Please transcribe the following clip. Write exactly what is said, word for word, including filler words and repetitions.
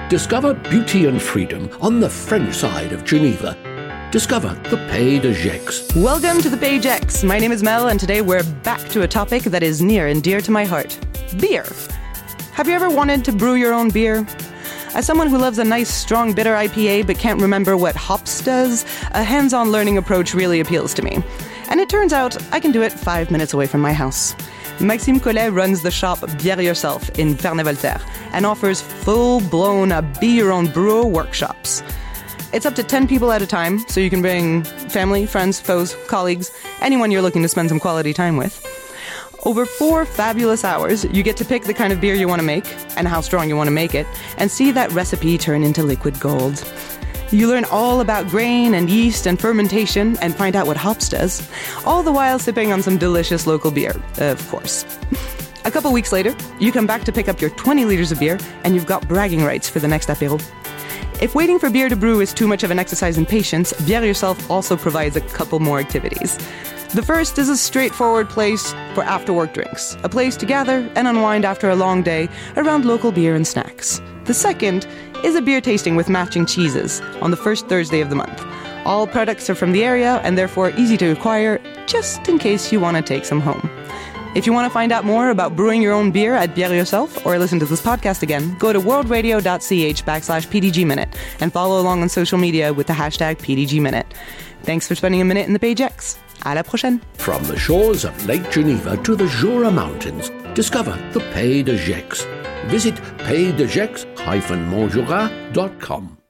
Discover beauty and freedom on the French side of Geneva. Discover the Pays de Gex. Welcome to the Pays de Gex. My name is Mel, and today we're back to a topic that is near and dear to my heart. Beer. Have you ever wanted to brew your own beer? As someone who loves a nice, strong, bitter I P A but can't remember what hops does, a hands-on learning approach really appeals to me. And it turns out I can do it five minutes away from my house. Maxime Collet runs the shop Bière Yourself in Ferney-Voltaire and offers full-blown be-your-own-brewer workshops. It's up to ten people at a time, so you can bring family, friends, foes, colleagues, anyone you're looking to spend some quality time with. Over four fabulous hours, you get to pick the kind of beer you want to make and how strong you want to make it, and see that recipe turn into liquid gold. You learn all about grain and yeast and fermentation and find out what hops does, all the while sipping on some delicious local beer, of course. A couple weeks later, you come back to pick up your twenty liters of beer, and you've got bragging rights for the next apéro. If waiting for beer to brew is too much of an exercise in patience, Bière Yourself also provides a couple more activities. The first is a straightforward place for after-work drinks, a place to gather and unwind after a long day around local beer and snacks. The second is a beer tasting with matching cheeses on the first Thursday of the month. All products are from the area and therefore easy to acquire, just in case you want to take some home. If you want to find out more about brewing your own beer at Bière Yourself or listen to this podcast again, go to worldradio.ch backslash PDG Minute and follow along on social media with the hashtag P D G Minute. Thanks for spending a minute in the Pays de Gex. À la prochaine. From the shores of Lake Geneva to the Jura Mountains, discover the Pays de Gex. Visit pays de gex dash montjura dot com.